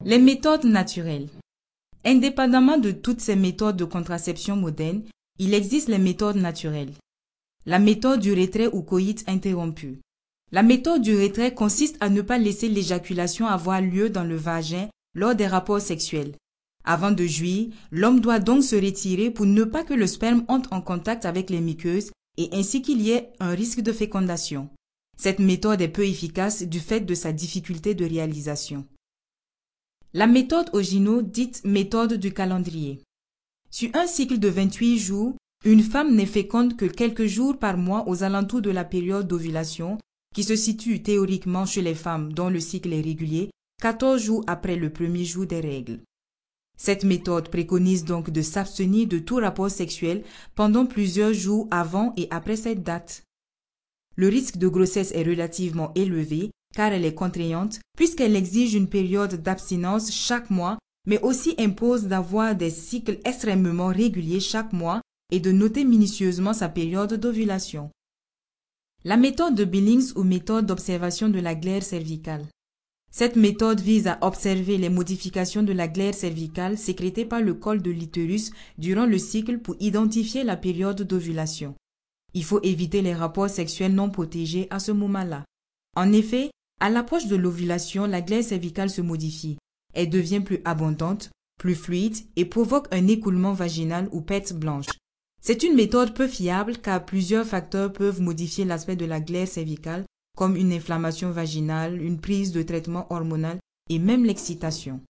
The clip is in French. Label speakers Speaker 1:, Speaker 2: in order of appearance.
Speaker 1: Les méthodes naturelles. Indépendamment de toutes ces méthodes de contraception modernes, il existe les méthodes naturelles. La méthode du retrait ou coït interrompu. La méthode du retrait consiste à ne pas laisser l'éjaculation avoir lieu dans le vagin lors des rapports sexuels. Avant de jouir, l'homme doit donc se retirer pour ne pas que le sperme entre en contact avec les muqueuses et ainsi qu'il y ait un risque de fécondation. Cette méthode est peu efficace du fait de sa difficulté de réalisation. La méthode Ogino, dite méthode du calendrier. Sur un cycle de 28 jours, une femme n'est féconde que quelques jours par mois aux alentours de la période d'ovulation, qui se situe théoriquement chez les femmes dont le cycle est régulier, 14 jours après le premier jour des règles. Cette méthode préconise donc de s'abstenir de tout rapport sexuel pendant plusieurs jours avant et après cette date. Le risque de grossesse est relativement élevé car elle est contraignante puisqu'elle exige une période d'abstinence chaque mois, mais aussi impose d'avoir des cycles extrêmement réguliers chaque mois et de noter minutieusement sa période d'ovulation. La méthode de Billings ou méthode d'observation de la glaire cervicale. Cette méthode vise à observer les modifications de la glaire cervicale sécrétée par le col de l'utérus durant le cycle pour identifier la période d'ovulation. Il faut éviter les rapports sexuels non protégés à ce moment-là. En effet, à l'approche de l'ovulation, la glaire cervicale se modifie. Elle devient plus abondante, plus fluide et provoque un écoulement vaginal ou perte blanche. C'est une méthode peu fiable car plusieurs facteurs peuvent modifier l'aspect de la glaire cervicale comme une inflammation vaginale, une prise de traitement hormonal et même l'excitation.